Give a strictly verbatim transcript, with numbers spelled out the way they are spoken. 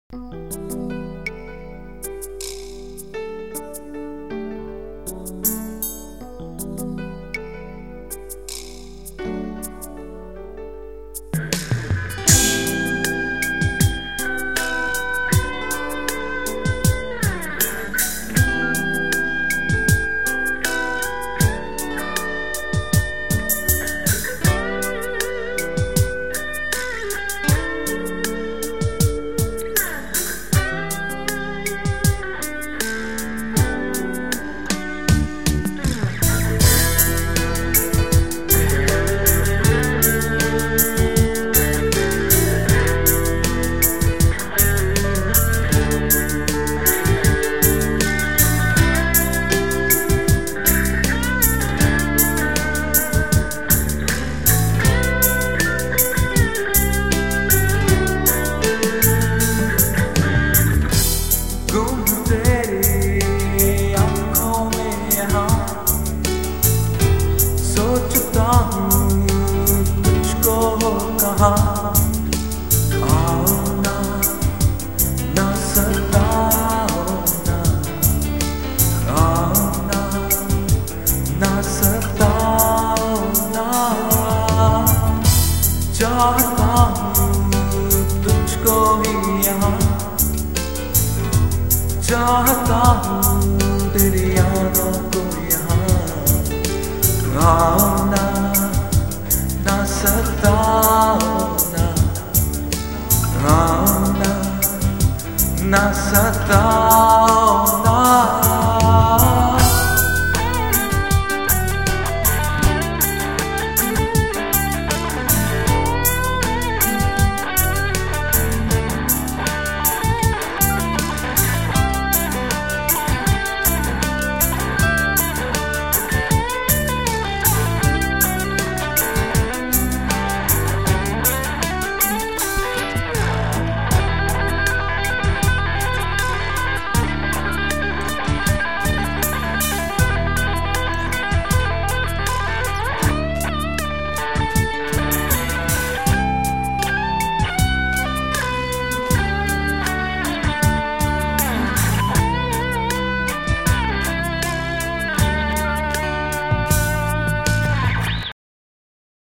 आओ ना, ना सताओ ना, आओ ना, ना सताओ ना। चाहता हूँ तुझको ही यहाँ, चाहता हूँ तेरी यादों को यहाँ। आओ ना, ना सताओ ना, आओ ना, ना सताओ ना।